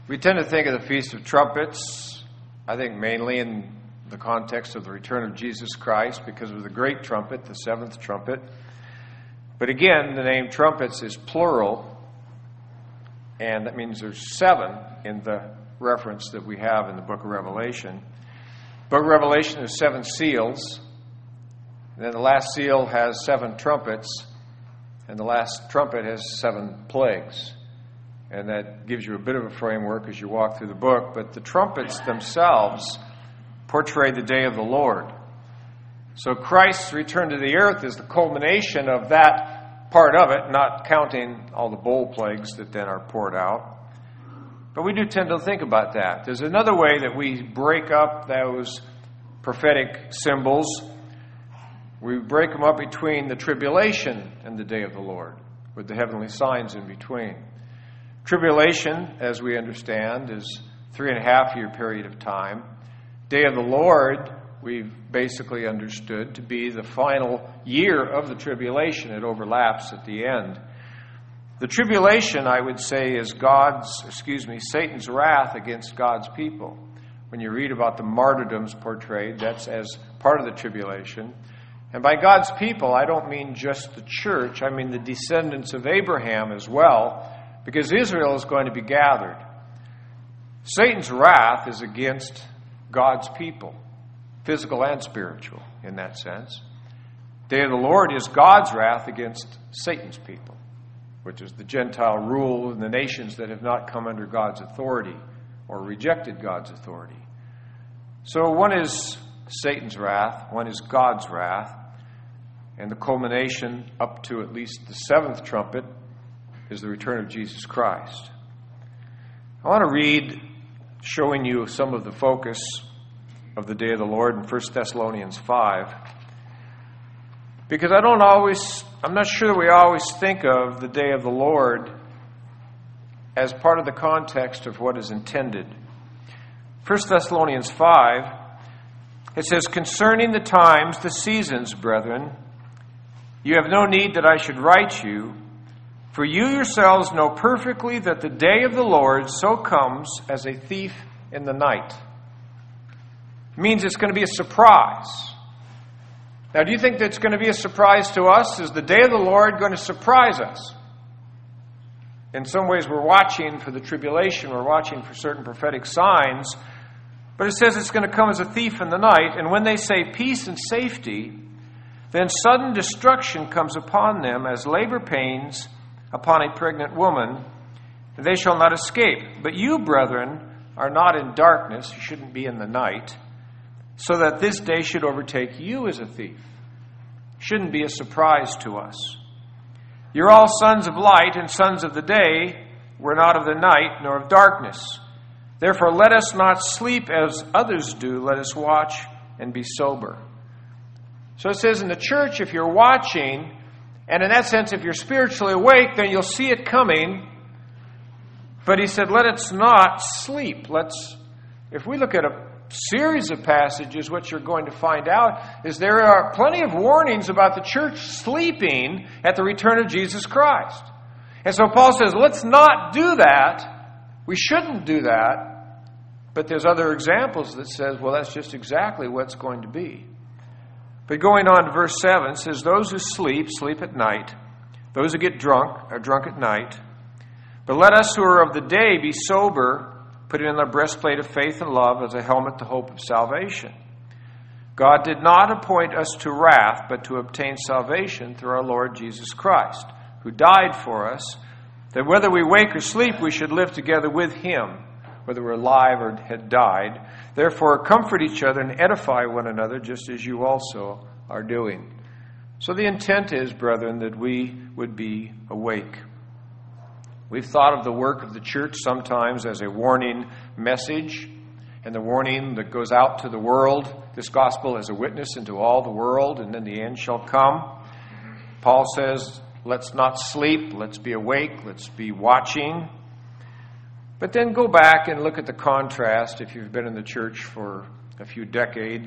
We tend to think of the Feast of Trumpets, I think mainly in the context of the return of Jesus Christ because of the great trumpet, the seventh trumpet. But again, the name trumpets is plural, and that means there's 7 in the reference that we have in the book of Revelation. The book of Revelation has 7 seals, and then the last seal has 7 trumpets, and the last trumpet has 7 plagues. And that gives you a bit of a framework as you walk through the book. But the trumpets themselves portray the day of the Lord. So Christ's return to the earth is the culmination of that part of it, not counting all the bowl plagues that then are poured out. But we do tend to think about that. There's another way that we break up those prophetic symbols. We break them up between the tribulation and the day of the Lord, with the heavenly signs in between. Tribulation, as we understand, is 3.5-year period of time. Day of the Lord, we've basically understood to be the final year of the tribulation. It overlaps at the end. The tribulation, I would say, is Satan's wrath against God's people. When you read about the martyrdoms portrayed, that's as part of the tribulation. And by God's people, I don't mean just the church. I mean the descendants of Abraham as well, because Israel is going to be gathered. Satan's wrath is against God's people, physical and spiritual in that sense. Day of the Lord is God's wrath against Satan's people, which is the Gentile rule in the nations that have not come under God's authority or rejected God's authority. So one is Satan's wrath, one is God's wrath, and the culmination up to at least the 7th trumpet is the return of Jesus Christ. I want to read, showing you some of the focus of the day of the Lord in 1 Thessalonians 5, because I'm not sure that we always think of the day of the Lord as part of the context of what is intended. 1 Thessalonians 5, it says, "Concerning the times, the seasons, brethren, you have no need that I should write you, for you yourselves know perfectly that the day of the Lord so comes as a thief in the night." It means it's going to be a surprise. Now, do you think that's going to be a surprise to us? Is the day of the Lord going to surprise us? In some ways, we're watching for the tribulation. We're watching for certain prophetic signs. But it says it's going to come as a thief in the night. And when they say peace and safety, then sudden destruction comes upon them as labor pains upon a pregnant woman, and they shall not escape. But you, brethren, are not in darkness, you shouldn't be in the night, so that this day should overtake you as a thief. Shouldn't be a surprise to us. You're all sons of light and sons of the day. We're not of the night nor of darkness. Therefore let us not sleep as others do. Let us watch and be sober. So it says in the church, if you're watching, and in that sense, if you're spiritually awake, then you'll see it coming. But he said, let us not sleep. If we look at a series of passages, what you're going to find out is there are plenty of warnings about the church sleeping at the return of Jesus Christ. And so Paul says, let's not do that. We shouldn't do that. But there's other examples that says, well, that's just exactly what's going to be. But going on to verse 7, says, those who sleep, sleep at night. Those who get drunk are drunk at night. But let us who are of the day be sober, putting on the breastplate of faith and love as a helmet the hope of salvation. God did not appoint us to wrath, but to obtain salvation through our Lord Jesus Christ, who died for us, that whether we wake or sleep, we should live together with him, whether we're alive or had died. Therefore, comfort each other and edify one another, just as you also are doing. So the intent is, brethren, that we would be awake. We've thought of the work of the church sometimes as a warning message, and the warning that goes out to the world, this gospel as a witness into all the world, and then the end shall come. Paul says, let's not sleep, let's be awake, let's be watching. But then go back and look at the contrast, if you've been in the church for a few decades,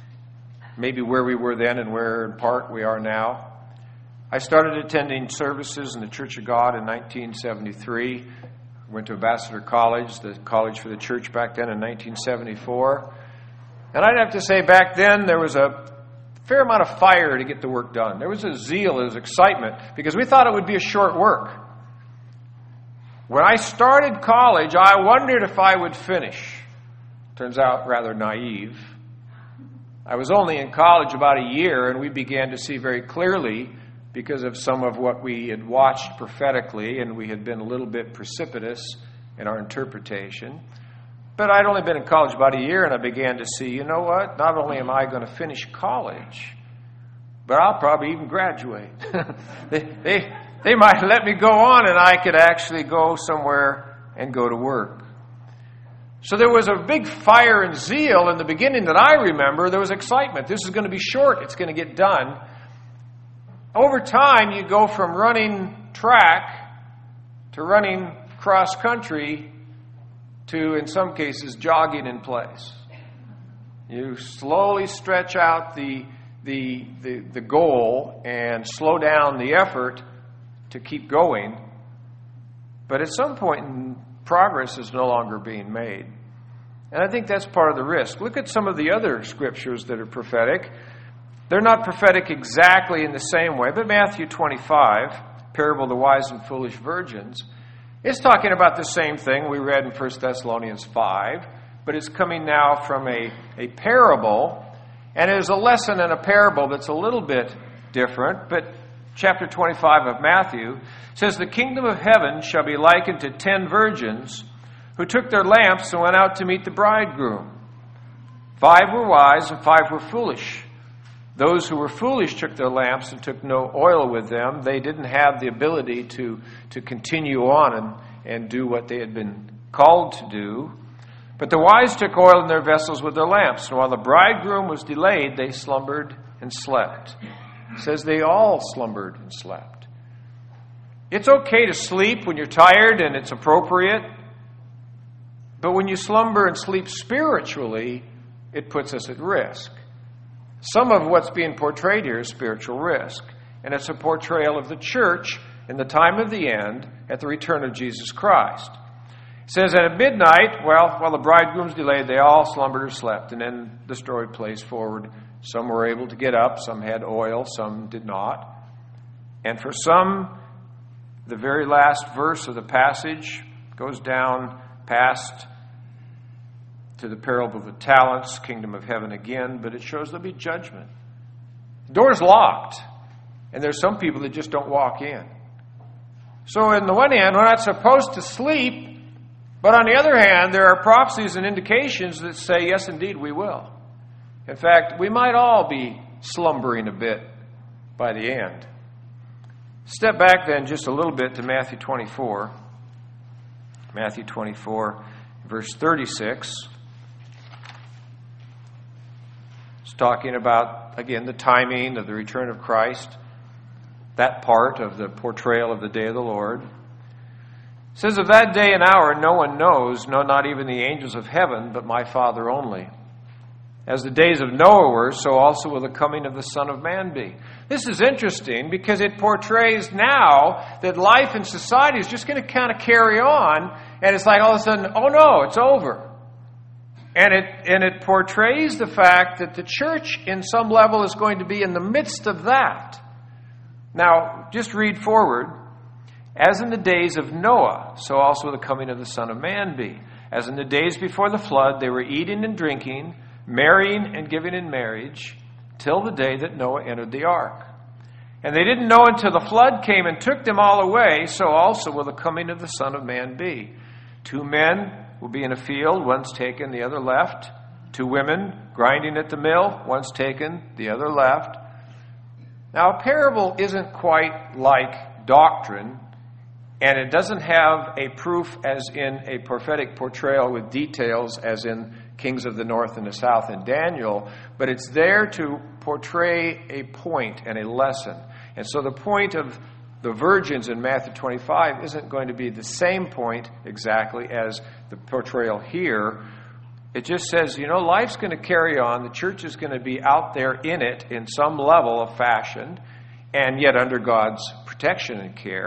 maybe where we were then and where in part we are now. I started attending services in the Church of God in 1973. Went to Ambassador College, the college for the church back then in 1974. And I'd have to say back then there was a fair amount of fire to get the work done. There was a zeal, there was excitement, because we thought it would be a short work. When I started college, I wondered if I would finish. Turns out rather naive. I was only in college about a year, and we began to see very clearly, because of some of what we had watched prophetically, and we had been a little bit precipitous in our interpretation. But I'd only been in college about a year, and I began to see, you know what? Not only am I going to finish college, but I'll probably even graduate. They might let me go on, and I could actually go somewhere and go to work. So there was a big fire and zeal in the beginning that I remember. There was excitement. This is going to be short. It's going to get done. Over time, you go from running track to running cross country to, in some cases, jogging in place. You slowly stretch out the goal and slow down the effort to keep going. But at some point, progress is no longer being made. And I think that's part of the risk. Look at some of the other scriptures that are prophetic. They're not prophetic exactly in the same way, but Matthew 25, parable of the wise and foolish virgins, is talking about the same thing we read in 1 Thessalonians 5, but it's coming now from a parable, and it is a lesson in a parable that's a little bit different. But chapter 25 of Matthew says, "The kingdom of heaven shall be likened to 10 virgins who took their lamps and went out to meet the bridegroom. 5 were wise and 5 were foolish. Those who were foolish took their lamps and took no oil with them." They didn't have the ability to continue on and do what they had been called to do. "But the wise took oil in their vessels with their lamps. And while the bridegroom was delayed, they slumbered and slept." It says they all slumbered and slept. It's okay to sleep when you're tired and it's appropriate. But when you slumber and sleep spiritually, it puts us at risk. Some of what's being portrayed here is spiritual risk. And it's a portrayal of the church in the time of the end at the return of Jesus Christ. It says, "At midnight, while the bridegroom's delayed, they all slumbered or slept." And then the story plays forward. Some were able to get up, some had oil, some did not. And for some, the very last verse of the passage goes down past to the parable of the talents, kingdom of heaven again, but it shows there'll be judgment. The door's locked, and there's some people that just don't walk in. So on the one hand, we're not supposed to sleep, but on the other hand, there are prophecies and indications that say, yes, indeed, we will. In fact, we might all be slumbering a bit by the end. Step back then just a little bit to Matthew 24. Matthew 24, verse 36. It's talking about, again, the timing of the return of Christ, that part of the portrayal of the day of the Lord. It says, "Of that day and hour no one knows, no, not even the angels of heaven, but my Father only. As the days of Noah were, so also will the coming of the Son of Man be." This is interesting because it portrays now that life in society is just going to kind of carry on, and it's like all of a sudden, oh no, it's over. And it portrays the fact that the church, in some level, is going to be in the midst of that. Now, just read forward. "As in the days of Noah, so also the coming of the Son of Man be. As in the days before the flood, they were eating and drinking, marrying and giving in marriage, till the day that Noah entered the ark. And they didn't know until the flood came and took them all away, so also will the coming of the Son of Man be. 2 men will be in a field, one's taken, the other left. 2 women grinding at the mill, one's taken, the other left." Now, a parable isn't quite like doctrine, and it doesn't have a proof as in a prophetic portrayal with details as in Kings of the North and the South in Daniel, but it's there to portray a point and a lesson. And so the point of the virgins in Matthew 25 isn't going to be the same point exactly as the portrayal here. It just says, life's going to carry on. The church is going to be out there in it in some level of fashion, and yet under God's protection and care.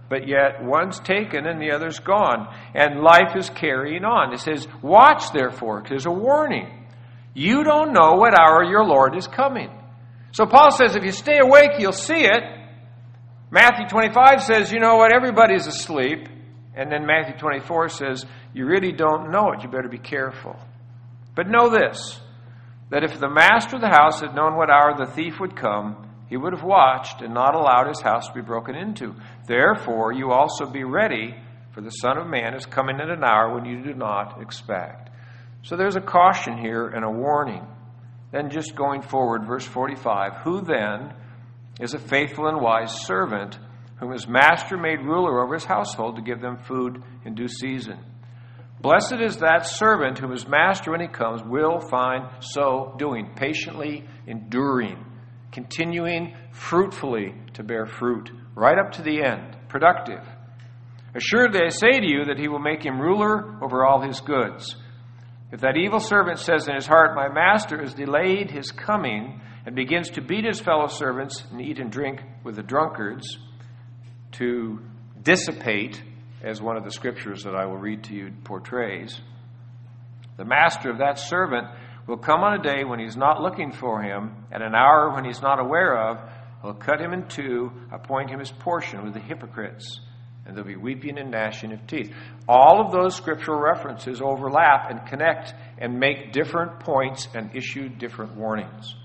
but yet one's taken and the other's gone. And life is carrying on. It says, watch therefore, because there's a warning. You don't know what hour your Lord is coming. So Paul says, if you stay awake, you'll see it. Matthew 25 says, you know what, everybody's asleep. And then Matthew 24 says, you really don't know it. You better be careful. But know this, that if the master of the house had known what hour the thief would come, he would have watched and not allowed his house to be broken into. Therefore, you also be ready, for the Son of Man is coming at an hour when you do not expect. So there's a caution here and a warning. Then just going forward, verse 45, who then is a faithful and wise servant, whom his master made ruler over his household to give them food in due season? Blessed is that servant whom his master, when he comes, will find so doing, patiently enduring, continuing fruitfully to bear fruit, right up to the end, productive. Assuredly, I say to you that he will make him ruler over all his goods. If that evil servant says in his heart, my master has delayed his coming, and begins to beat his fellow servants and eat and drink with the drunkards, to dissipate, as one of the scriptures that I will read to you portrays, the master of that servant will come on a day when he's not looking for him, at an hour when he's not aware of. He'll cut him in two, appoint him his portion with the hypocrites, and there'll be weeping and gnashing of teeth. All of those scriptural references overlap and connect and make different points and issue different warnings.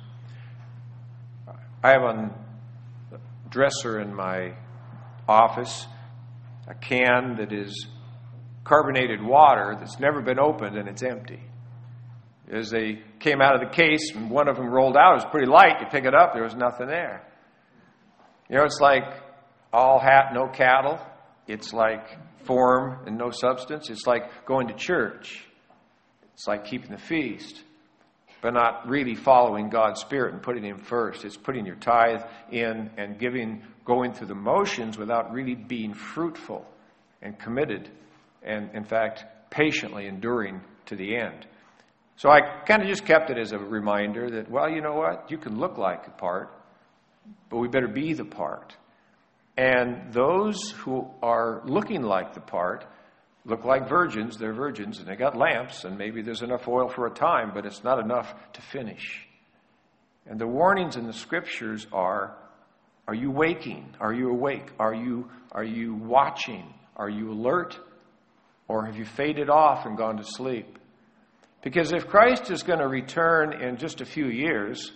I have on the dresser in my office a can that is carbonated water that's never been opened, and it's empty. As they came out of the case and one of them rolled out, it was pretty light. You pick it up, there was nothing there. You know, it's like all hat, no cattle. It's like form and no substance. It's like going to church. It's like keeping the feast, but not really following God's Spirit and putting Him first. It's putting your tithe in and going through the motions without really being fruitful and committed and, in fact, patiently enduring to the end. So I kind of just kept it as a reminder that, well, you know what? You can look like the part, but we better be the part. And those who are looking like the part look like virgins. They're virgins, and they got lamps, and maybe there's enough oil for a time, but it's not enough to finish. And the warnings in the Scriptures are you waking? Are you awake? Are you watching? Are you alert? Or have you faded off and gone to sleep? Because if Christ is going to return in just a few years,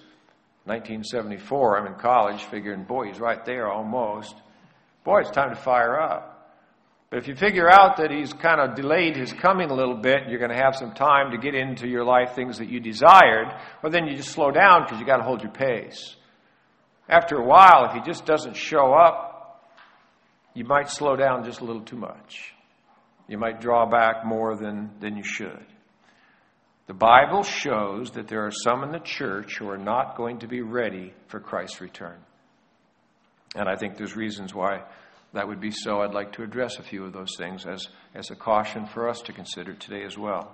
1974, I'm in college, figuring, boy, he's right there almost. Boy, it's time to fire up. But if you figure out that he's kind of delayed his coming a little bit, you're going to have some time to get into your life things that you desired, well, then you just slow down because you got to hold your pace. After a while, if he just doesn't show up, you might slow down just a little too much. You might draw back more than you should. The Bible shows that there are some in the church who are not going to be ready for Christ's return. And I think there's reasons why that would be so. I'd like to address a few of those things as a caution for us to consider today as well.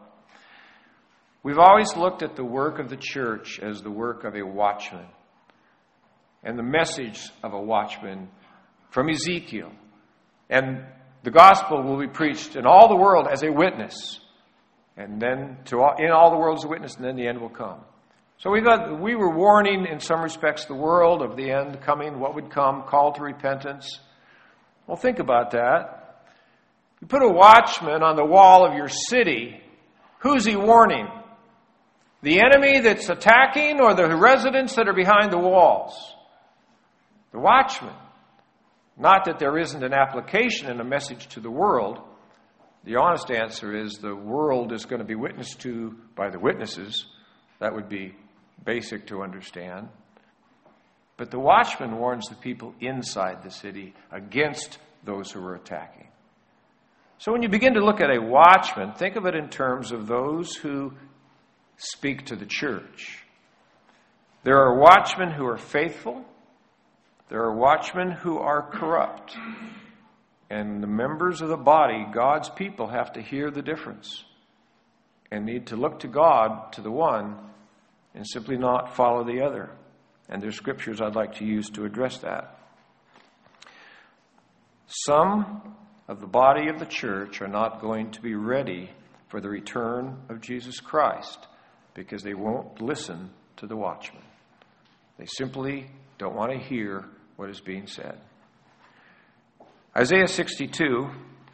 We've always looked at the work of the church as the work of a watchman, and the message of a watchman from Ezekiel. And the gospel will be preached in all the world as a witness, and then in all the world as a witness, and then the end will come. So we were warning in some respects the world of the end coming, what would come, call to repentance. Well, think about that. You put a watchman on the wall of your city, who's he warning? The enemy that's attacking, or the residents that are behind the walls? The watchman. Not that there isn't an application and a message to the world. The honest answer is the world is going to be witnessed to by the witnesses. That would be basic to understand. But the watchman warns the people inside the city against those who are attacking. So when you begin to look at a watchman, think of it in terms of those who speak to the church. There are watchmen who are faithful. There are watchmen who are corrupt. And the members of the body, God's people, have to hear the difference and need to look to God, to the one, and simply not follow the other. And there's scriptures I'd like to use to address that. some of the body of the church are not going to be ready for the return of Jesus Christ because they won't listen to the watchman. They simply don't want to hear what is being said. Isaiah 62,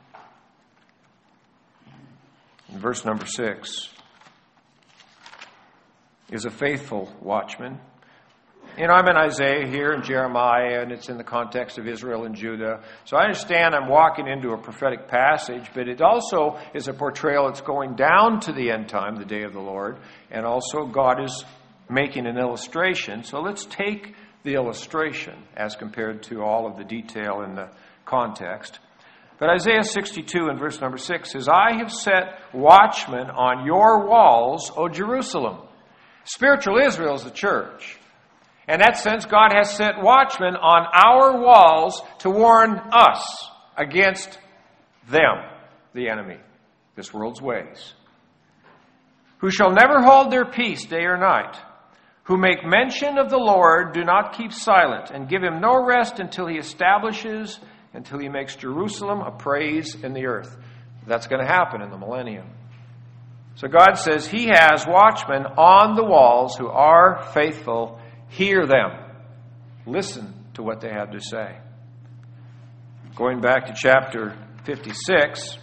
in verse number 6, is a faithful watchman. I'm in Isaiah here and Jeremiah, and it's in the context of Israel and Judah. So I understand I'm walking into a prophetic passage, but it also is a portrayal that's going down to the end time, the day of the Lord, and also God is making an illustration. So let's take the illustration as compared to all of the detail in the context. But Isaiah 62 in verse number 6 says, I have set watchmen on your walls, O Jerusalem. Spiritual Israel is the church. In that sense, God has set watchmen on our walls to warn us against them, the enemy, this world's ways, who shall never hold their peace day or night, who make mention of the Lord, do not keep silent, and give him no rest until he makes Jerusalem a praise in the earth. That's going to happen in the millennium. So God says he has watchmen on the walls who are faithful. Hear them. Listen to what they have to say. Going back to chapter 56,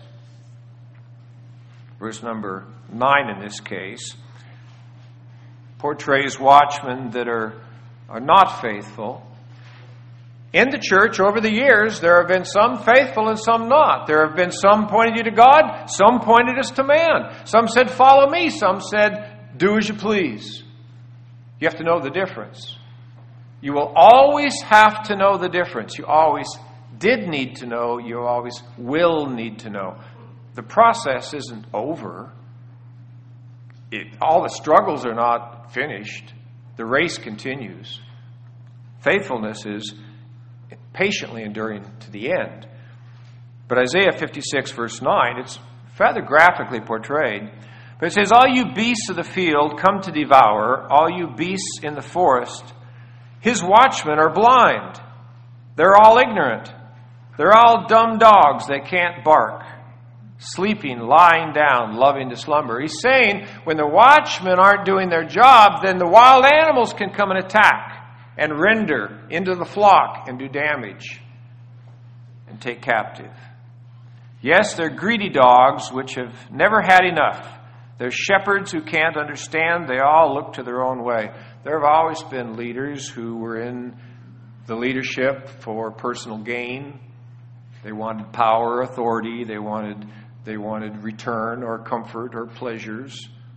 verse number 9 in this case, portrays watchmen that are not faithful. In the church, over the years, there have been some faithful and some not. There have been some pointed you to God, some pointed us to man. Some said, follow me. Some said, do as you please. You have to know the difference. You will always have to know the difference. You always did need to know. You always will need to know. The process isn't over. All the struggles are not finished. The race continues. Faithfulness is patiently enduring to the end. But Isaiah 56 verse 9, it's rather graphically portrayed. But it says, all you beasts of the field come to devour, all you beasts in the forest. His watchmen are blind. They're all ignorant. They're all dumb dogs. They can't bark. Sleeping, lying down, loving to slumber. He's saying when the watchmen aren't doing their job, then the wild animals can come and attack and render into the flock and do damage and take captive. Yes, they're greedy dogs which have never had enough. They're shepherds who can't understand. They all look to their own way. There have always been leaders who were in the leadership for personal gain. They wanted power, authority. They wanted return or comfort or pleasures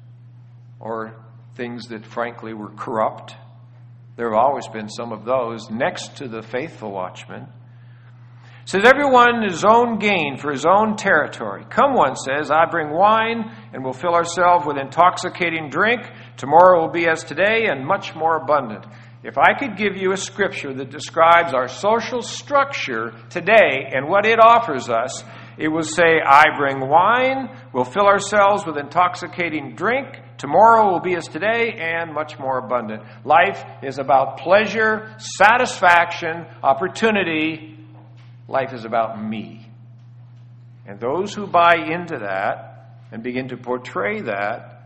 or things that frankly were corrupt. There have always been some of those next to the faithful watchmen. It says, everyone his own gain for his own territory. Come, one says, I bring wine and will fill ourselves with intoxicating drink. Tomorrow will be as today and much more abundant. If I could give you a scripture that describes our social structure today and what it offers us, it will say, I bring wine, we'll fill ourselves with intoxicating drink. Tomorrow will be as today and much more abundant. Life is about pleasure, satisfaction, opportunity. Life is about me. And those who buy into that and begin to portray that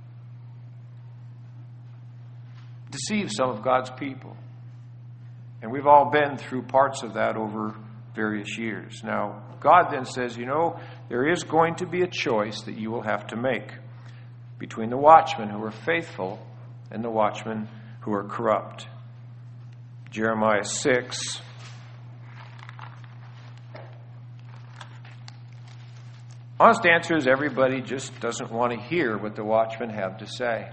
deceive some of God's people. And we've all been through parts of that over various years. Now, God then says, there is going to be a choice that you will have to make between the watchmen who are faithful and the watchmen who are corrupt. Jeremiah 6. Honest answer is everybody just doesn't want to hear what the watchmen have to say.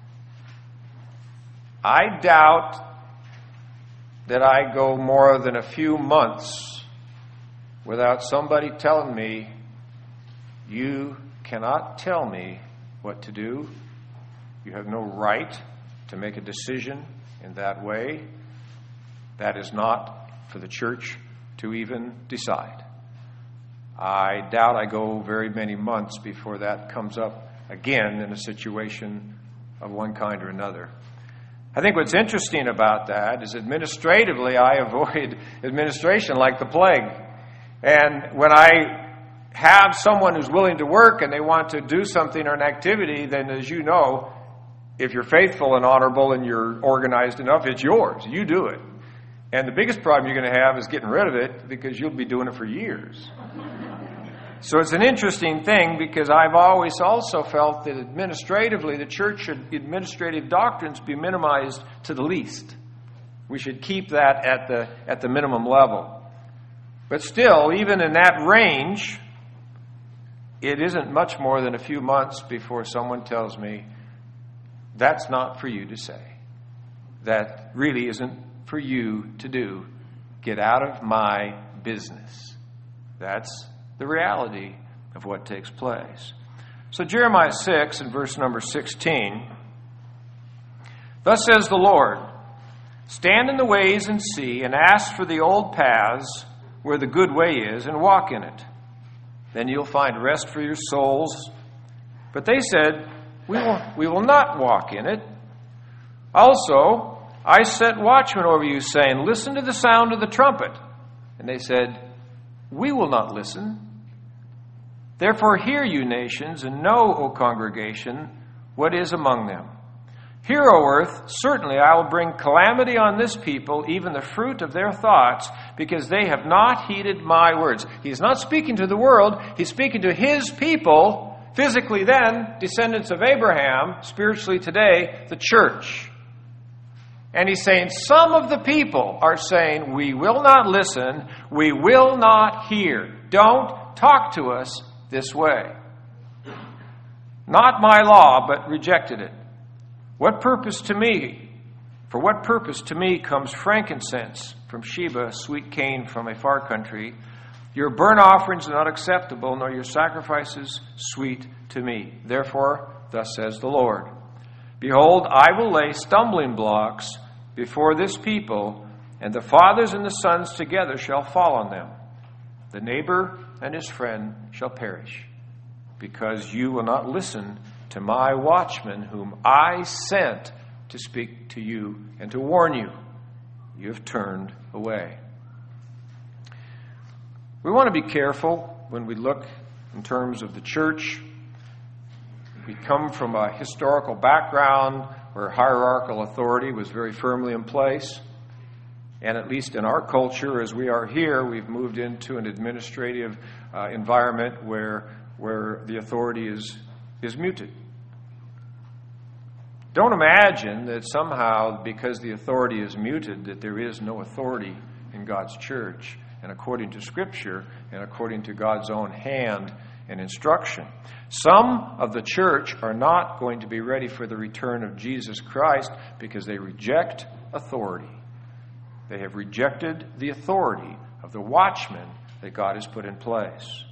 I doubt that I go more than a few months without somebody telling me, you cannot tell me what to do. You have no right to make a decision in that way. That is not for the church to even decide. I doubt I go very many months before that comes up again in a situation of one kind or another. I think what's interesting about that is administratively I avoid administration like the plague. And when I have someone who's willing to work and they want to do something or an activity, then as you know, if you're faithful and honorable and you're organized enough, it's yours. You do it. And the biggest problem you're going to have is getting rid of it because you'll be doing it for years. So it's an interesting thing because I've always also felt that administratively the church should, administrative doctrines be minimized to the least. We should keep that at the minimum level. But still, even in that range, it isn't much more than a few months before someone tells me, that's not for you to say. That really isn't for you to do. Get out of my business. That's the reality of what takes place. So Jeremiah 6 and verse number 16. Thus says the Lord, stand in the ways and see, and ask for the old paths where the good way is, and walk in it. Then you'll find rest for your souls. But they said, we will not walk in it. Also, I set watchmen over you, saying, listen to the sound of the trumpet. And they said, we will not listen. Therefore hear, you nations, and know, O congregation, what is among them. Hear, O earth, certainly I will bring calamity on this people, even the fruit of their thoughts, because they have not heeded my words. He's not speaking to the world. He's speaking to his people, physically then, descendants of Abraham, spiritually today, the church. And he's saying some of the people are saying, we will not listen, we will not hear. Don't talk to us this way. Not my law, but rejected it. What purpose to me? For what purpose to me comes frankincense from Sheba, sweet cane from a far country? Your burnt offerings are not acceptable, nor your sacrifices sweet to me. Therefore, thus says the Lord, behold, I will lay stumbling blocks before this people, and the fathers and the sons together shall fall on them. The neighbor and his friend shall perish, because you will not listen to my watchmen whom I sent to speak to you and to warn you. You have turned away. We want to be careful when we look in terms of the church. We come from a historical background where hierarchical authority was very firmly in place. And at least in our culture, as we are here, we've moved into an administrative environment where the authority is muted. Don't imagine that somehow, because the authority is muted, that there is no authority in God's church, and according to Scripture, and according to God's own hand and instruction. Some of the church are not going to be ready for the return of Jesus Christ because they reject authority. They have rejected the authority of the watchmen that God has put in place.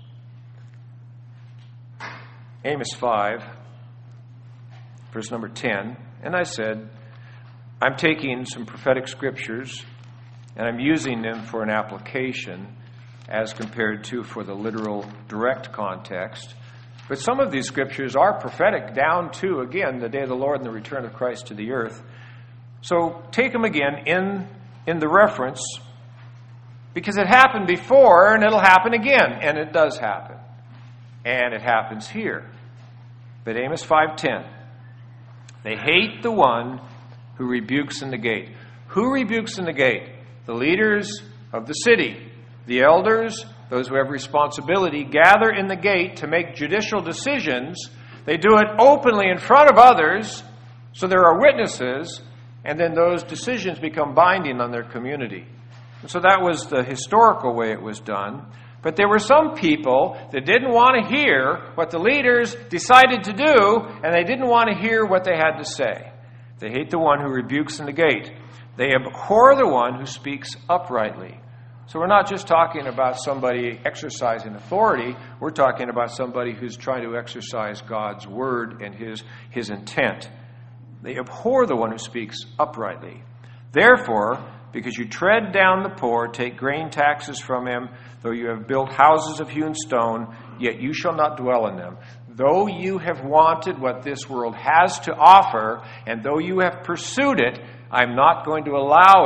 Amos 5, verse number 10, and I said, I'm taking some prophetic scriptures and I'm using them for an application as compared to for the literal direct context. But some of these scriptures are prophetic down to, again, the day of the Lord and the return of Christ to the earth. So take them again in the reference, because it happened before and it'll happen again, and it does happen. And it happens here. But Amos 5:10, they hate the one who rebukes in the gate. Who rebukes in the gate? The leaders of the city. The elders, those who have responsibility, gather in the gate to make judicial decisions. They do it openly in front of others, so there are witnesses, and then those decisions become binding on their community. And so that was the historical way it was done. But there were some people that didn't want to hear what the leaders decided to do, and they didn't want to hear what they had to say. They hate the one who rebukes in the gate. They abhor the one who speaks uprightly. So we're not just talking about somebody exercising authority. We're talking about somebody who's trying to exercise God's word and his intent. They abhor the one who speaks uprightly. Therefore, because you tread down the poor, take grain taxes from him, though you have built houses of hewn stone, yet you shall not dwell in them. Though you have wanted what this world has to offer, and though you have pursued it, I'm not going to allow it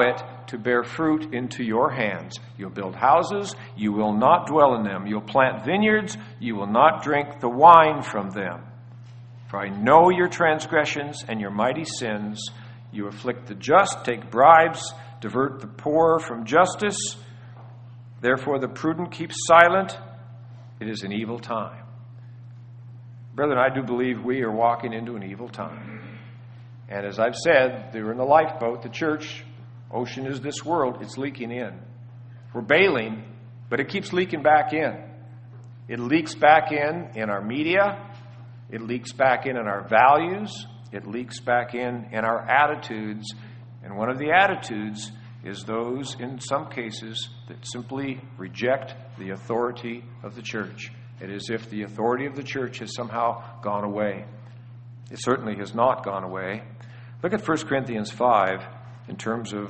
to bear fruit into your hands. You'll build houses, you will not dwell in them. You'll plant vineyards, you will not drink the wine from them. For I know your transgressions and your mighty sins. You afflict the just, take bribes, divert the poor from justice. Therefore the prudent keep silent. It is an evil time. Brethren, I do believe we are walking into an evil time. And as I've said, they're in the lifeboat, the church. Ocean is this world. It's leaking in. We're bailing, but it keeps leaking back in. It leaks back in our media. It leaks back in our values. It leaks back in our attitudes. And one of the attitudes is those, in some cases, that simply reject the authority of the church. It is as if the authority of the church has somehow gone away. It certainly has not gone away. Look at 1 Corinthians 5 in terms of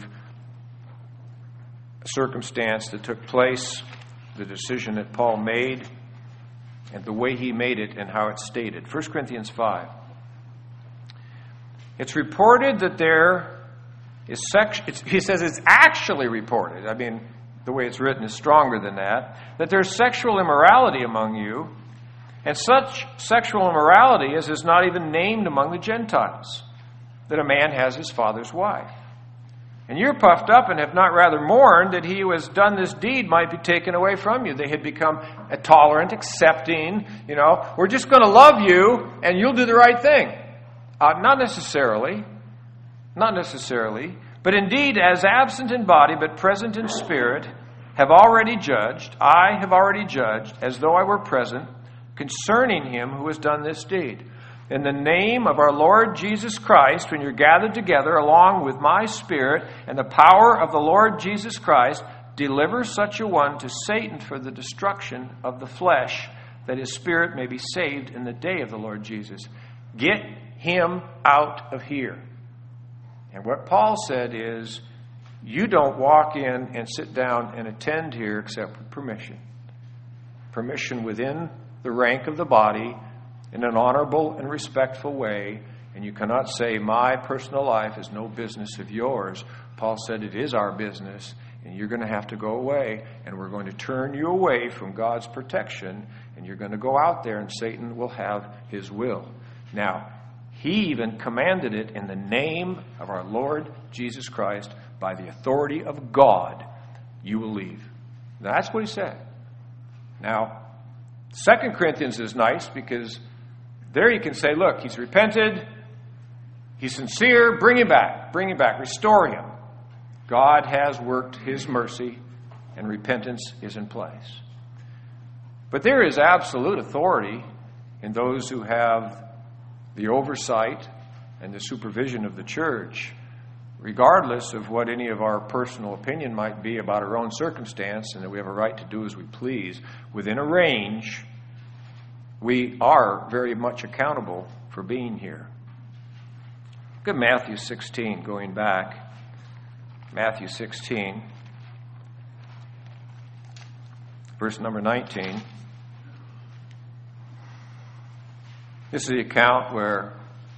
a circumstance that took place, the decision that Paul made, and the way he made it and how it's stated. 1 Corinthians 5. It's reported that there is he says it's actually reported. I mean, the way it's written is stronger than that there's sexual immorality among you, and such sexual immorality as is not even named among the Gentiles, that a man has his father's wife. And you're puffed up and have not rather mourned that he who has done this deed might be taken away from you. They had become tolerant, accepting, we're just going to love you and you'll do the right thing. Not necessarily, but indeed, as absent in body but present in spirit, I have already judged, as though I were present, concerning him who has done this deed. In the name of our Lord Jesus Christ, when you're gathered together along with my spirit and the power of the Lord Jesus Christ, deliver such a one to Satan for the destruction of the flesh, that his spirit may be saved in the day of the Lord Jesus. Get him out of here. And what Paul said is, you don't walk in and sit down and attend here except with permission. Permission within the rank of the body in an honorable and respectful way. And you cannot say, my personal life is no business of yours. Paul said, it is our business, and you're going to have to go away, and we're going to turn you away from God's protection, and you're going to go out there, and Satan will have his will. Now, he even commanded it in the name of our Lord Jesus Christ, by the authority of God, you will leave. That's what he said. Now, 2 Corinthians is nice because there you can say, look, he's repented, he's sincere, bring him back, restore him. God has worked his mercy, and repentance is in place. But there is absolute authority in those who have the oversight and the supervision of the church, regardless of what any of our personal opinion might be about our own circumstance, and that we have a right to do as we please. Within a range, we are very much accountable for being here. Look at Matthew 16, going back. Matthew 16, verse number 19. This is the account where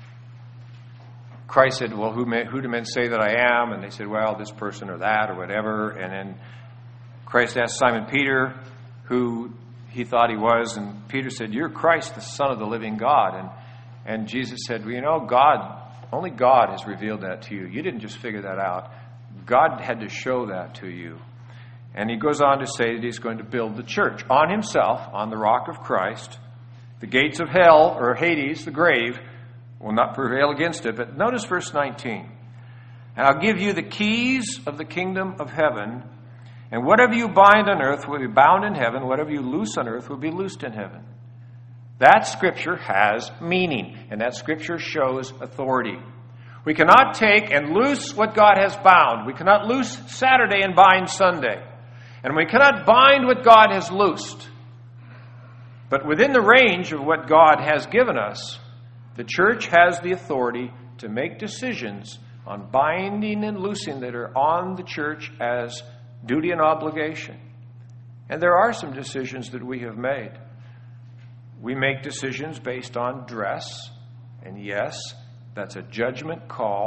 Christ said, well, who do men say that I am? And they said, well, this person or that or whatever. And then Christ asked Simon Peter who he thought he was. And Peter said, you're Christ, the Son of the living God. And Jesus said, well, only God has revealed that to you. You didn't just figure that out. God had to show that to you. And he goes on to say that he's going to build the church on himself, on the rock of Christ. The gates of hell, or Hades, the grave, will not prevail against it. But notice verse 19. And I'll give you the keys of the kingdom of heaven, and whatever you bind on earth will be bound in heaven, whatever you loose on earth will be loosed in heaven. That scripture has meaning, and that scripture shows authority. We cannot take and loose what God has bound. We cannot loose Saturday and bind Sunday. And we cannot bind what God has loosed. But within the range of what God has given us, the church has the authority to make decisions on binding and loosing that are on the church as duty and obligation. And there are some decisions that we have made. We make decisions based on dress, and yes, that's a judgment call,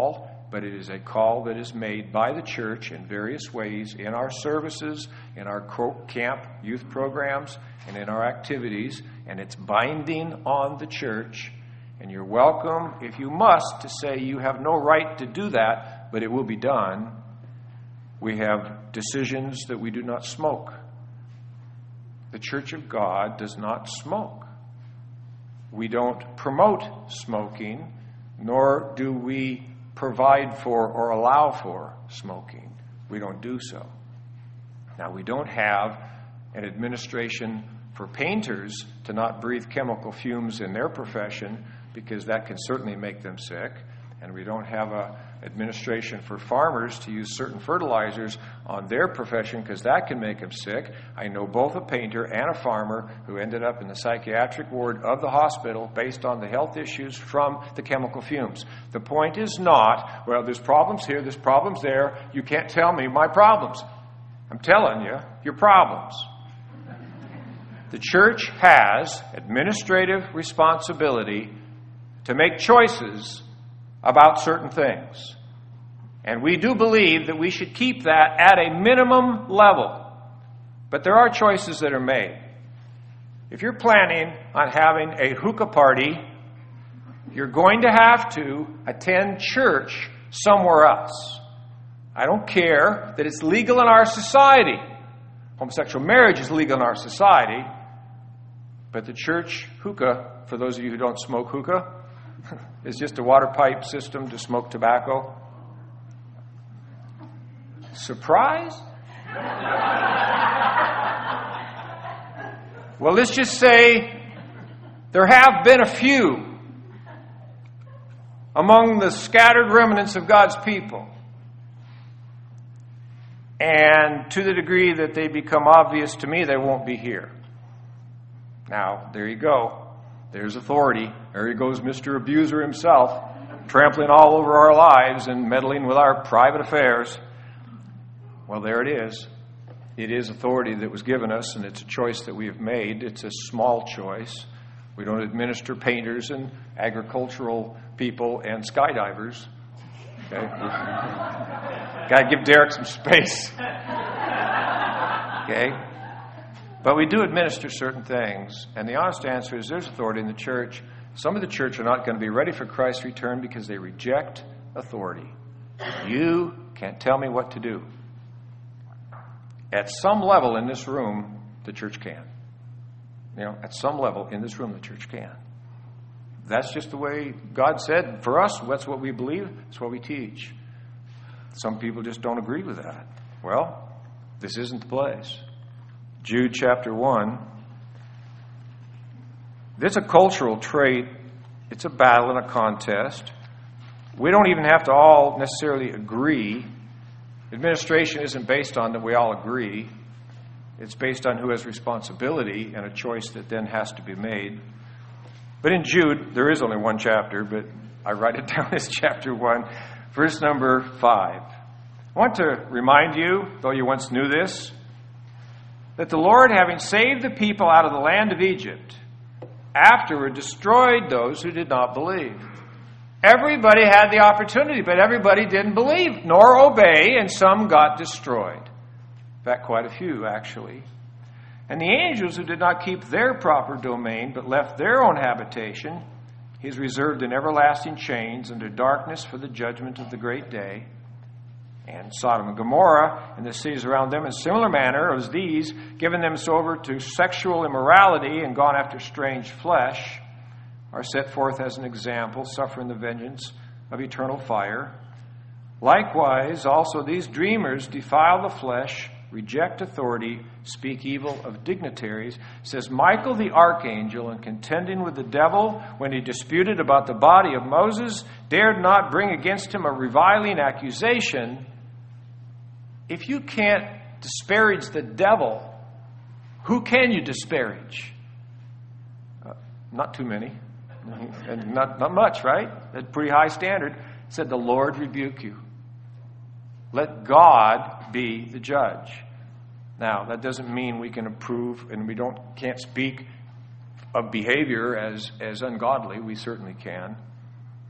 but it is a call that is made by the church in various ways in our services, in our camp youth programs, and in our activities, and it's binding on the church. And you're welcome, if you must, to say you have no right to do that, but it will be done. We have decisions that we do not smoke. The Church of God does not smoke. We don't promote smoking, nor do we provide for or allow for smoking. We don't do so. Now, we don't have an administration for painters to not breathe chemical fumes in their profession, because that can certainly make them sick. And we don't have an administration for farmers to use certain fertilizers on their profession, because that can make them sick. I know both a painter and a farmer who ended up in the psychiatric ward of the hospital based on the health issues from the chemical fumes. The point is not, well, there's problems here, there's problems there, you can't tell me my problems. I'm telling you, your problems. The church has administrative responsibility to make choices about certain things. And we do believe that we should keep that at a minimum level. But there are choices that are made. If you're planning on having a hookah party, you're going to have to attend church somewhere else. I don't care that it's legal in our society. Homosexual marriage is legal in our society. But the church hookah, for those of you who don't smoke hookah, is just a water pipe system to smoke tobacco. Surprise? Well, let's just say there have been a few among the scattered remnants of God's people. And to the degree that they become obvious to me, they won't be here. Now, there you go. There's authority. There he goes, Mr. Abuser himself, trampling all over our lives and meddling with our private affairs. Well, there it is. It is authority that was given us, and it's a choice that we have made. It's a small choice. We don't administer painters and agricultural people and skydivers. Okay? Got to give Derek some space. Okay? But we do administer certain things, and the honest answer is there's authority in the church. Some of the church are not going to be ready for Christ's return because they reject authority. You can't tell me what to do. At some level in this room, the church can. At some level in this room, the church can. That's just the way God said. For us, that's what we believe. That's what we teach. Some people just don't agree with that. Well, this isn't the place. Jude chapter 1. It's a cultural trait. It's a battle and a contest. We don't even have to all necessarily agree. Administration isn't based on that we all agree. It's based on who has responsibility and a choice that then has to be made. But in Jude, there is only one chapter, but I write it down as chapter 1, verse number 5. I want to remind you, though you once knew this, that the Lord, having saved the people out of the land of Egypt, afterward destroyed those who did not believe. Everybody had the opportunity, but everybody didn't believe nor obey, and some got destroyed. In fact, quite a few, actually. And the angels who did not keep their proper domain, but left their own habitation, He's reserved in everlasting chains under darkness for the judgment of the great day. And Sodom and Gomorrah and the cities around them in similar manner as these, given them over to sexual immorality and gone after strange flesh, are set forth as an example, suffering the vengeance of eternal fire. Likewise, also these dreamers defile the flesh, reject authority, speak evil of dignitaries. It says, Michael the archangel, in contending with the devil when he disputed about the body of Moses, dared not bring against him a reviling accusation. If you can't disparage the devil, who can you disparage? Not too many. And not much, right? That's a pretty high standard. It said, the Lord rebuke you. Let God be the judge. Now, that doesn't mean we can approve and we can't speak of behavior as ungodly. We certainly can.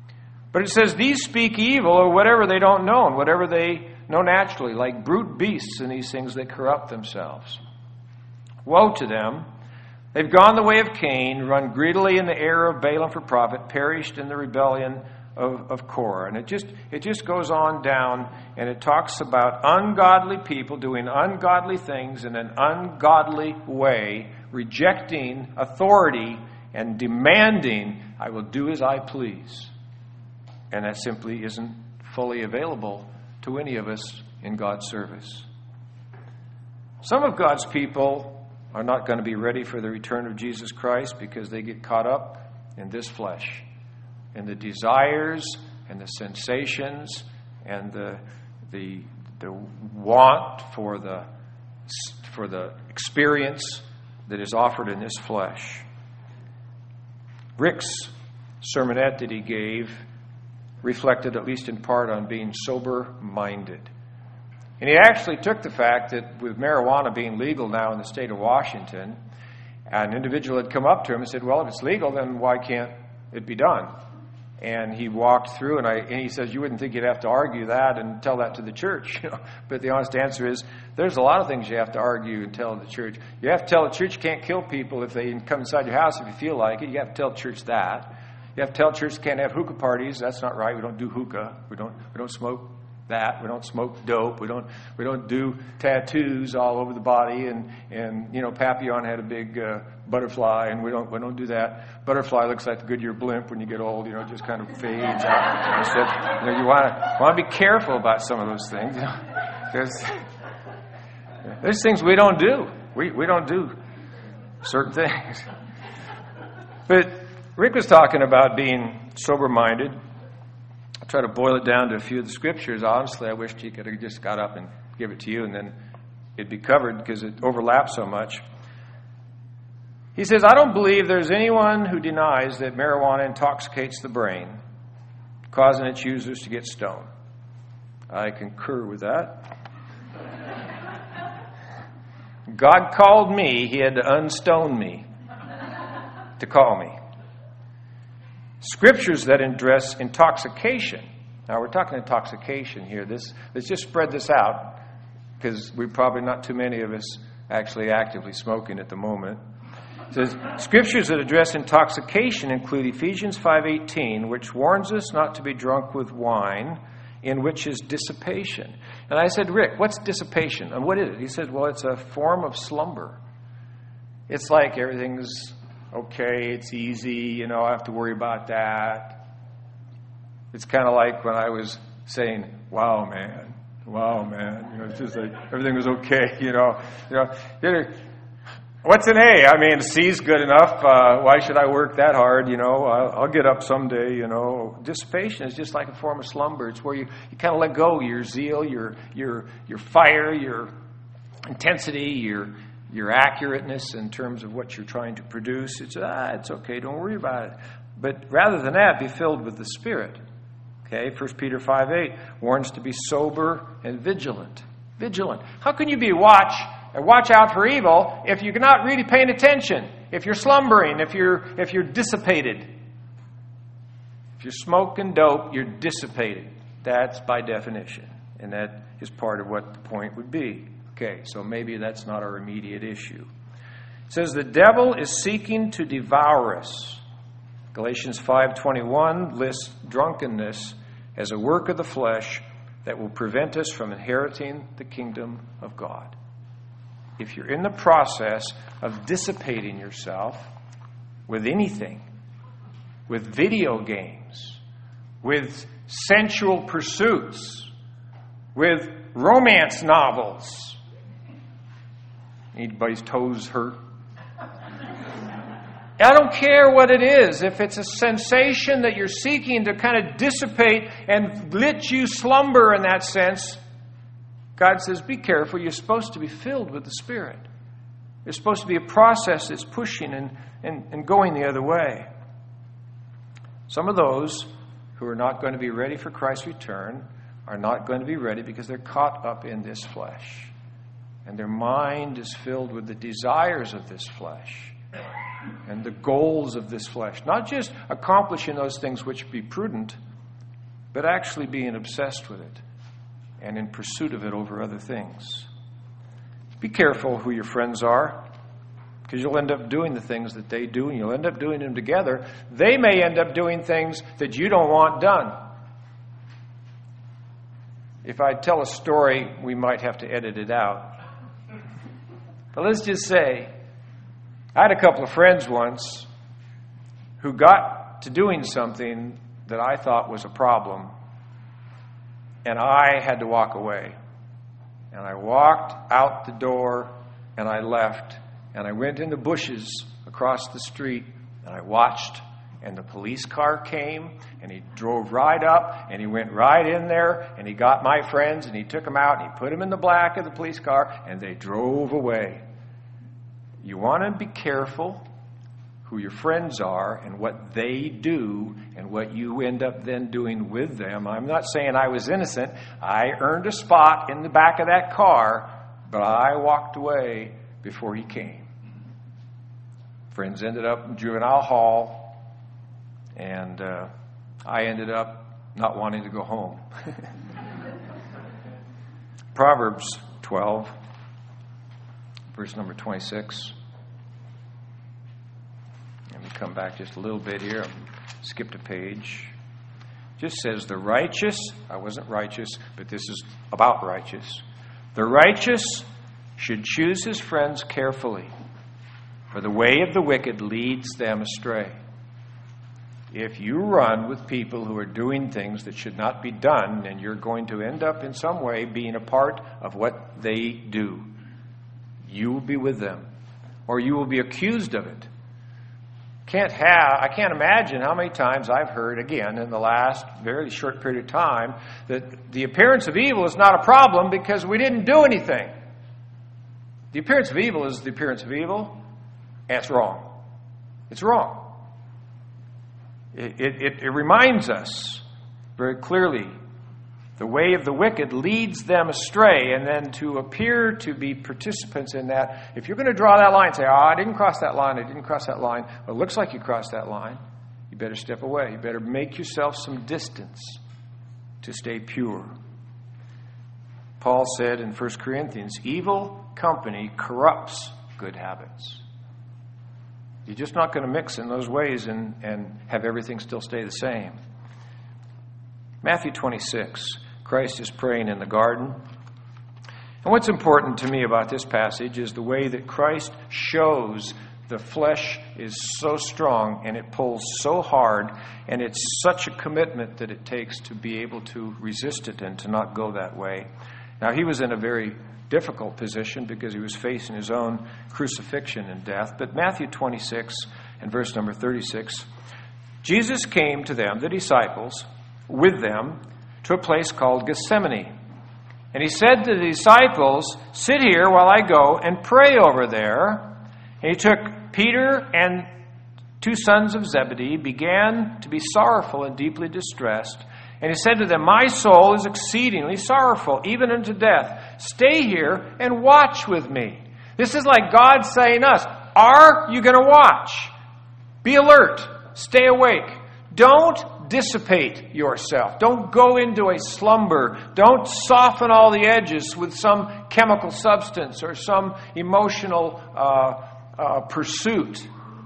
But it says, these speak evil or whatever they don't know, and whatever they know naturally, like brute beasts and these things that corrupt themselves. Woe to them! They've gone the way of Cain, run greedily in the error of Balaam for profit, perished in the rebellion of Korah. And it just goes on down, and it talks about ungodly people doing ungodly things in an ungodly way, rejecting authority and demanding, I will do as I please. And that simply isn't fully available to any of us in God's service. Some of God's people are not going to be ready for the return of Jesus Christ because they get caught up in this flesh, in the desires and the sensations and the want for the experience that is offered in this flesh. Rick's sermonette that he gave reflected, at least in part, on being sober-minded. And he actually took the fact that with marijuana being legal now in the state of Washington, an individual had come up to him and said, well, if it's legal, then why can't it be done? And he walked through, and he says, you wouldn't think you'd have to argue that and tell that to the church. But the honest answer is, there's a lot of things you have to argue and tell the church. You have to tell the church you can't kill people if they come inside your house if you feel like it. You have to tell the church that. You have to tell church can't have hookah parties. That's not right. We don't do hookah. We don't smoke that. We don't smoke dope. We don't do tattoos all over the body. And Papillon had a big butterfly, and we don't do that. Butterfly looks like the Goodyear blimp when you get old. It just kind of fades out. You want to be careful about some of those things. There's things we don't do. We don't do certain things. But Rick was talking about being sober-minded. I'll try to boil it down to a few of the scriptures. Honestly, I wished he could have just got up and give it to you, and then it'd be covered because it overlaps so much. He says, I don't believe there's anyone who denies that marijuana intoxicates the brain, causing its users to get stoned. I concur with that. God called me. He had to unstone me to call me. Scriptures that address intoxication. Now, we're talking intoxication here. Let's just spread this out because we're probably not too many of us actually actively smoking at the moment. It says, scriptures that address intoxication include Ephesians 5:18, which warns us not to be drunk with wine, in which is dissipation. And I said, Rick, what's dissipation? And what is it? He said, well, it's a form of slumber. It's like everything's okay, it's easy, I don't have to worry about that. It's kind of like when I was saying, wow, man, it's just like everything was okay, What's an A? I mean, C's good enough. Why should I work that hard? I'll get up someday, Dissipation is just like a form of slumber. It's where you kind of let go your zeal, your fire, your intensity, your accurateness in terms of what you're trying to produce. It's okay, don't worry about it. But rather than that, be filled with the Spirit. Okay, 1 Peter 5:8 warns to be sober and vigilant. Vigilant. How can you be watch out for evil if you're not really paying attention? If you're slumbering, if you're dissipated. If you're smoking dope, you're dissipated. That's by definition. And that is part of what the point would be. Okay, so maybe that's not our immediate issue. It says the devil is seeking to devour us. Galatians 5:21 lists drunkenness as a work of the flesh that will prevent us from inheriting the kingdom of God. If you're in the process of dissipating yourself with anything, with video games, with sensual pursuits, with romance novels, anybody's toes hurt? I don't care what it is. If it's a sensation that you're seeking to kind of dissipate and let you slumber in that sense, God says, be careful. You're supposed to be filled with the Spirit. There's supposed to be a process that's pushing and going the other way. Some of those who are not going to be ready for Christ's return are not going to be ready because they're caught up in this flesh. And their mind is filled with the desires of this flesh and the goals of this flesh. Not just accomplishing those things which be prudent, but actually being obsessed with it and in pursuit of it over other things. Be careful who your friends are, because you'll end up doing the things that they do, and you'll end up doing them together. They may end up doing things that you don't want done. If I tell a story, we might have to edit it out. But let's just say, I had a couple of friends once who got to doing something that I thought was a problem, and I had to walk away. And I walked out the door, and I left, and I went in the bushes across the street, and I watched, and the police car came, and he drove right up, and he went right in there, and he got my friends, and he took them out, and he put them in the back of the police car, and they drove away. You want to be careful who your friends are and what they do and what you end up then doing with them. I'm not saying I was innocent. I earned a spot in the back of that car, but I walked away before he came. Friends ended up in juvenile hall, and I ended up not wanting to go home. Proverbs 12, verse number 26. Let me come back just a little bit here. I skipped a page. Just says, the righteous, I wasn't righteous, but this is about righteous. The righteous should choose his friends carefully, for the way of the wicked leads them astray. If you run with people who are doing things that should not be done, then you're going to end up in some way being a part of what they do. You will be with them, or you will be accused of it. I can't imagine how many times I've heard, again, in the last very short period of time, that the appearance of evil is not a problem because we didn't do anything. The appearance of evil is the appearance of evil, and it's wrong. It's wrong. It reminds us very clearly the way of the wicked leads them astray, and then to appear to be participants in that. If you're going to draw that line and say, I didn't cross that line, well, it looks like you crossed that line, you better step away. You better make yourself some distance to stay pure. Paul said in 1 Corinthians, evil company corrupts good habits. You're just not going to mix in those ways and have everything still stay the same. Matthew 26, Christ is praying in the garden. And what's important to me about this passage is the way that Christ shows the flesh is so strong and it pulls so hard, and it's such a commitment that it takes to be able to resist it and to not go that way. Now, he was in a very difficult position because he was facing his own crucifixion and death. But Matthew 26 and verse number 36, Jesus came to them, the disciples, with them to a place called Gethsemane. And he said to the disciples, sit here while I go and pray over there. And he took Peter and 2 sons of Zebedee, began to be sorrowful and deeply distressed. And he said to them, my soul is exceedingly sorrowful, even unto death. Stay here and watch with me. This is like God saying to us, are you going to watch? Be alert. Stay awake. Don't dissipate yourself. Don't go into a slumber. Don't soften all the edges with some chemical substance or some emotional pursuit.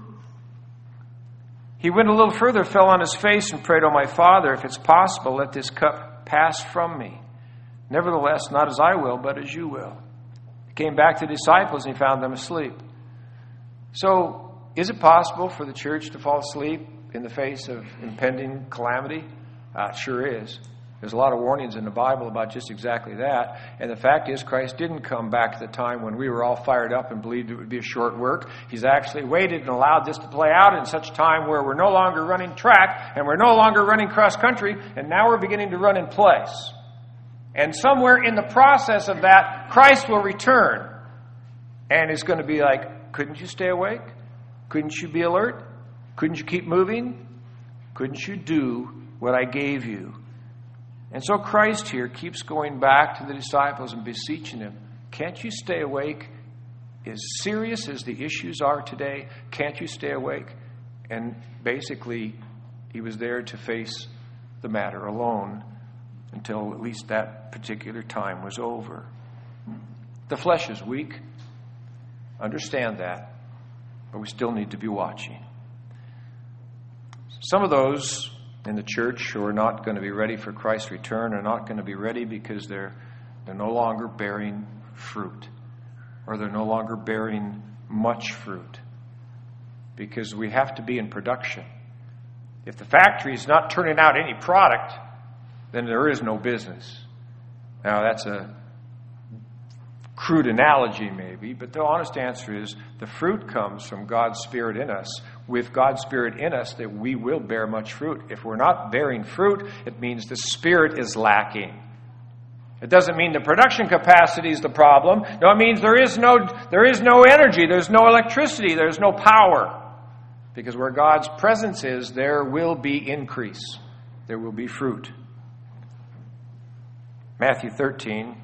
He went a little further, fell on his face, and prayed, O my Father, if it's possible, let this cup pass from me. Nevertheless, not as I will, but as you will. He came back to the disciples, and he found them asleep. So, is it possible for the church to fall asleep in the face of impending calamity? It sure is. There's a lot of warnings in the Bible about just exactly that. And the fact is, Christ didn't come back at the time when we were all fired up and believed it would be a short work. He's actually waited and allowed this to play out in such time where we're no longer running track and we're no longer running cross country, and now we're beginning to run in place. And somewhere in the process of that, Christ will return and is going to be like, couldn't you stay awake? Couldn't you be alert? Couldn't you keep moving? Couldn't you do what I gave you? And so Christ here keeps going back to the disciples and beseeching them, can't you stay awake? As serious as the issues are today, can't you stay awake? And basically, he was there to face the matter alone until at least that particular time was over. The flesh is weak. Understand that. But we still need to be watching. Some of those in the church who are not going to be ready for Christ's return are not going to be ready because they're no longer bearing fruit, or they're no longer bearing much fruit, because we have to be in production. If the factory is not turning out any product, then there is no business. Now, that's a crude analogy maybe, but the honest answer is the fruit comes from God's Spirit in us. With God's Spirit in us, that we will bear much fruit. If we're not bearing fruit, it means the Spirit is lacking. It doesn't mean the production capacity is the problem. No, it means there is no energy, there's no electricity, there's no power. Because where God's presence is, there will be increase. There will be fruit. Matthew 13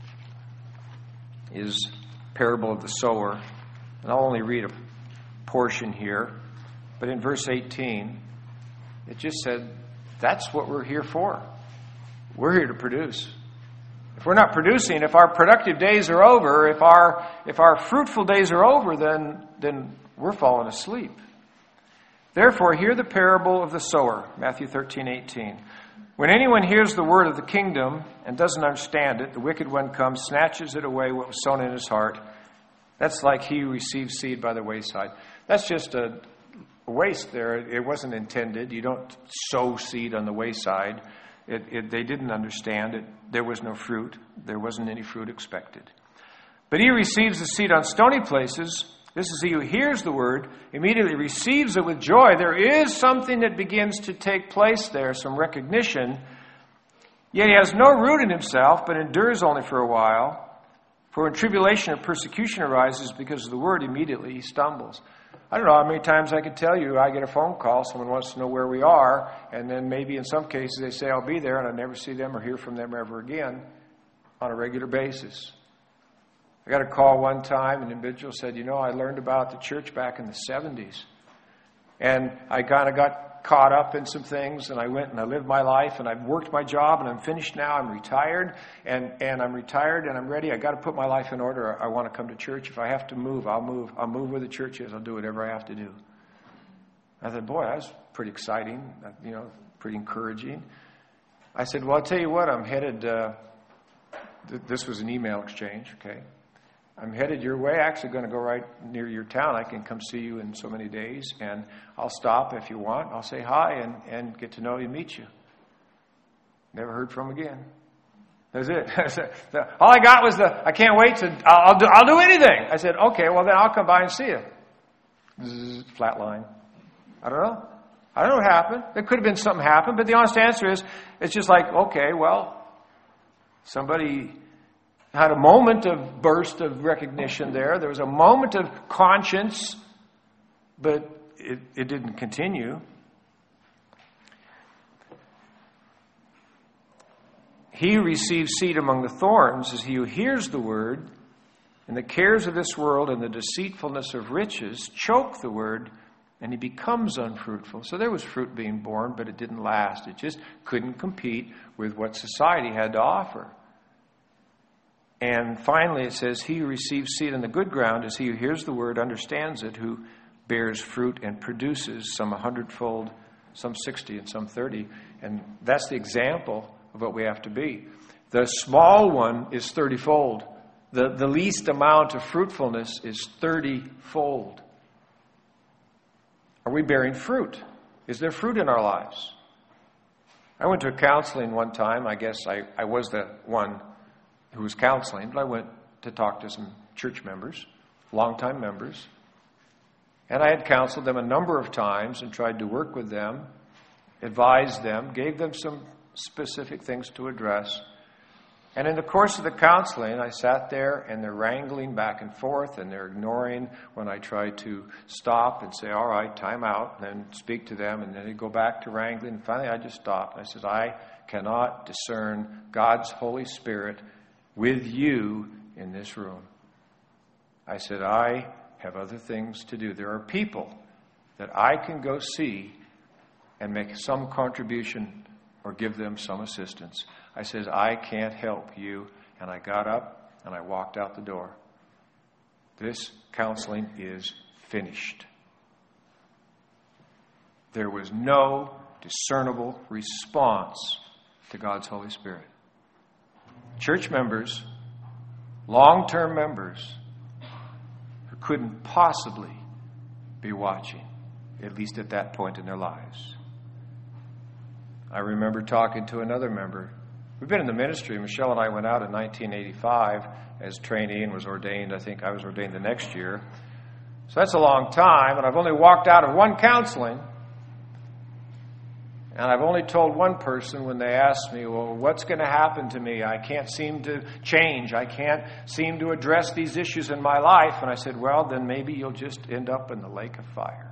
is parable of the sower. And I'll only read a portion here. But in verse 18, it just said, that's what we're here for. We're here to produce. If we're not producing, if our productive days are over, if our fruitful days are over, then we're falling asleep. Therefore, hear the parable of the sower, Matthew 13:18. When anyone hears the word of the kingdom and doesn't understand it, the wicked one comes, snatches it away, what was sown in his heart. That's like he who receives seed by the wayside. That's just a waste there. It wasn't intended. You don't sow seed on the wayside. They didn't understand it. There was no fruit. There wasn't any fruit expected. But he receives the seed on stony places. This is he who hears the word, immediately receives it with joy. There is something that begins to take place there, some recognition. Yet he has no root in himself, but endures only for a while. For when tribulation or persecution arises because of the word, immediately he stumbles. I don't know how many times I could tell you, I get a phone call, someone wants to know where we are, and then maybe in some cases they say, I'll be there, and I never see them or hear from them ever again on a regular basis. I got a call one time, an individual said, I learned about the church back in the 70s. And I kind of got caught up in some things, and I went and I lived my life, and I've worked my job, and I'm finished now. I'm retired, and I'm retired, and I'm ready. I got to put my life in order. I want to come to church. If I have to move, I'll move. I'll move where the church is. I'll do whatever I have to do. I said, boy, that was pretty exciting, pretty encouraging. I said, well, I'll tell you what, I'm headed, this was an email exchange, okay? I'm headed your way. Actually going to go right near your town. I can come see you in so many days, and I'll stop if you want. I'll say hi and get to know you and meet you. Never heard from again. That's it. All I got was I can't wait I'll do anything. I said, okay, well then I'll come by and see you. Zzz, flat line. I don't know. I don't know what happened. There could have been something happened, but the honest answer is, it's just like, okay, well, somebody had a moment of burst of recognition there. There was a moment of conscience, but it didn't continue. He who receives seed among the thorns is he who hears the word, and the cares of this world and the deceitfulness of riches choke the word, and he becomes unfruitful. So there was fruit being born, but it didn't last. It just couldn't compete with what society had to offer. And finally it says, he who receives seed in the good ground is he who hears the word, understands it, who bears fruit and produces some 100-fold, some 60, and some 30. And that's the example of what we have to be. The small one is 30-fold. The least amount of fruitfulness is 30-fold. Are we bearing fruit? Is there fruit in our lives? I went to a counseling one time. I guess I was the one who was counseling, but I went to talk to some church members, longtime members. And I had counseled them a number of times and tried to work with them, advised them, gave them some specific things to address. And in the course of the counseling, I sat there and they're wrangling back and forth and they're ignoring when I try to stop and say, all right, time out, and then speak to them, and then they go back to wrangling. And finally I just stopped. I said, I cannot discern God's Holy Spirit with you in this room. I said, I have other things to do. There are people that I can go see and make some contribution or give them some assistance. I says, I can't help you. And I got up and I walked out the door. This counseling is finished. There was no discernible response to God's Holy Spirit. Church members, long-term members, who couldn't possibly be watching, at least at that point in their lives. I remember talking to another member. We've been in the ministry. Michelle and I went out in 1985 as trainee and was ordained. I think I was ordained the next year. So that's a long time, and I've only walked out of one counseling. And I've only told one person when they asked me, well, what's going to happen to me? I can't seem to change. I can't seem to address these issues in my life. And I said, well, then maybe you'll just end up in the lake of fire.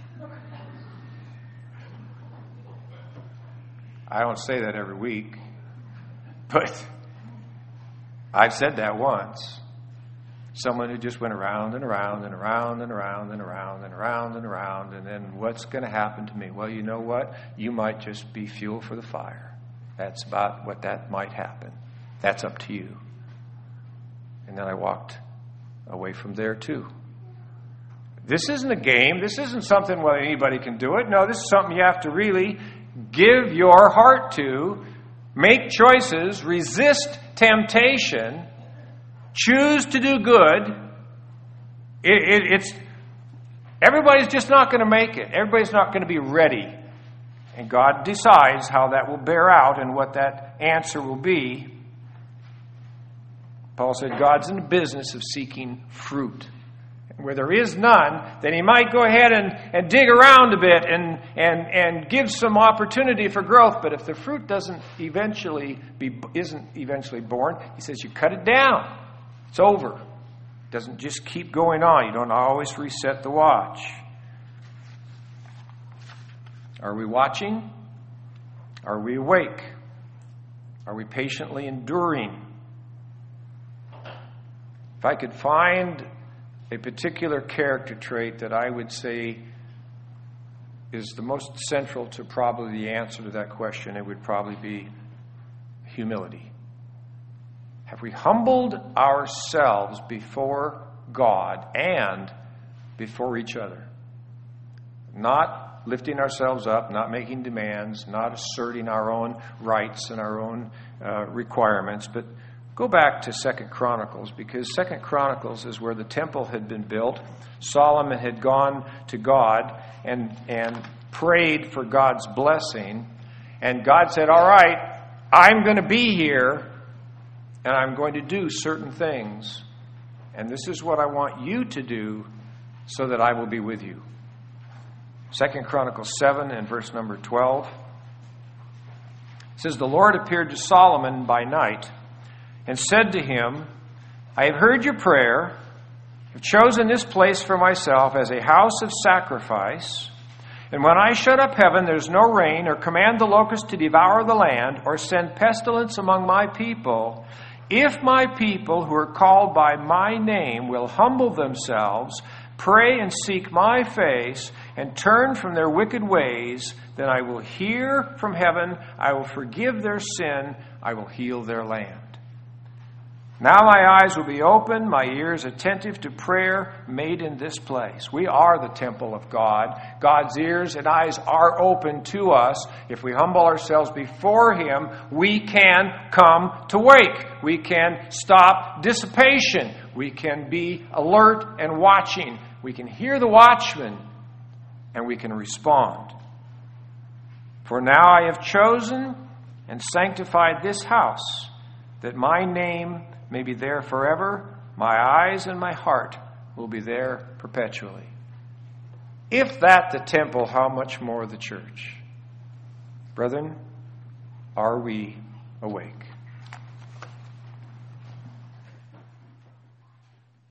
I don't say that every week, but I've said that once. Someone who just went around and around and around and around and around and around and around, and then what's going to happen to me? Well, you know what? You might just be fuel for the fire. That's about what that might happen. That's up to you. And then I walked away from there too. This isn't a game. This isn't something where anybody can do it. No, this is something you have to really give your heart to, make choices, resist temptation, choose to do good. It's everybody's just not going to make it. Everybody's not going to be ready. And God decides how that will bear out and what that answer will be. Paul said God's in the business of seeking fruit. Where there is none, then he might go ahead and dig around a bit and give some opportunity for growth. But if the fruit isn't eventually born, he says you cut it down. It's over. It doesn't just keep going on. You don't always reset the watch. Are we watching? Are we awake? Are we patiently enduring? If I could find a particular character trait that I would say is the most central to probably the answer to that question, it would probably be humility. Have we humbled ourselves before God and before each other? Not lifting ourselves up, not making demands, not asserting our own rights and our own requirements, but go back to 2 Chronicles, because 2 Chronicles is where the temple had been built. Solomon had gone to God and prayed for God's blessing. And God said, all right, I'm going to be here, and I'm going to do certain things. And this is what I want you to do so that I will be with you. 2 Chronicles 7 and verse number 12. It says, the Lord appeared to Solomon by night and said to him, I have heard your prayer, have chosen this place for myself as a house of sacrifice. And when I shut up heaven, there's no rain, or command the locust to devour the land, or send pestilence among my people, if my people who are called by my name will humble themselves, pray and seek my face, and turn from their wicked ways, then I will hear from heaven, I will forgive their sin, I will heal their land. Now my eyes will be open, my ears attentive to prayer made in this place. We are the temple of God. God's ears and eyes are open to us. If we humble ourselves before Him, we can come to wake. We can stop dissipation. We can be alert and watching. We can hear the watchman, and we can respond. For now I have chosen and sanctified this house, that my name may be there forever, my eyes and my heart will be there perpetually. If that the temple, how much more the church? Brethren, are we awake?